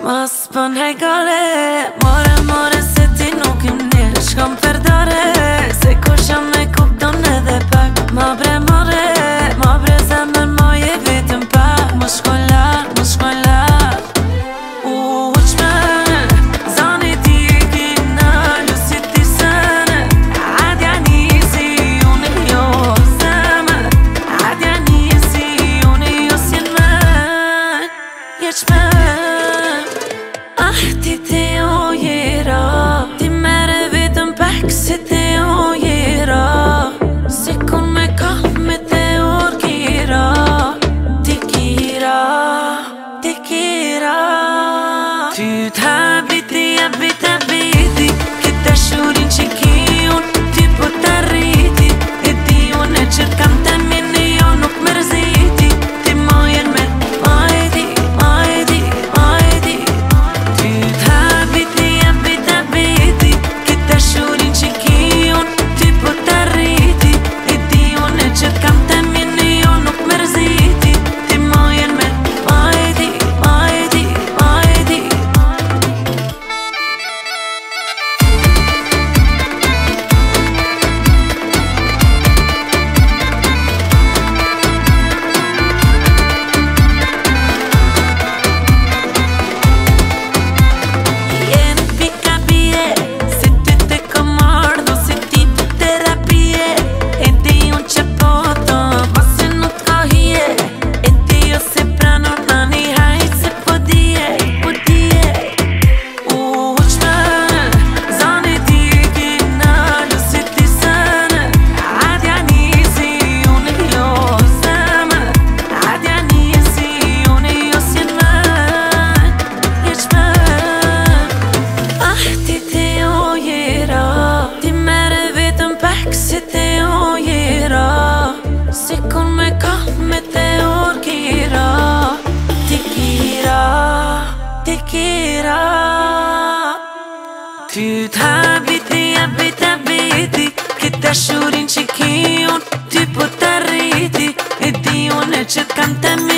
Mos pën hej gale, more se ti nuk im njeh. Shkom përdore, se kush jam me kupton edhe pak. Ma bre zemër moje vetëm pak. Mos shko lart Uqme, zani ti e kina, lusi ti sene. Adja nisi, unë jo zemër. Adja nisi, unë jo s'jen men. Jeqme ti te o jera, ti mere vetëm pak se te o jera. Se kun me kall me te orkira, ti kira ty t'habiti, habiti Këtë shurin që ki unë, ty po t'arriti. E di unë e që kam të mini, jo nuk mërziti. Ti mojen me majdi Ty t'habiti, habiti Këtë shurin që ki unë, ty po t'arriti. E di unë e që kam të mini, jo nuk mërziti. Ti mojen me majdi se te o jera. Se kun me kall me te orkira, ti kira ty t'habiti, habiti Këtë shurin që ki unë, ty po t'arriti. E di unë e që t'kam të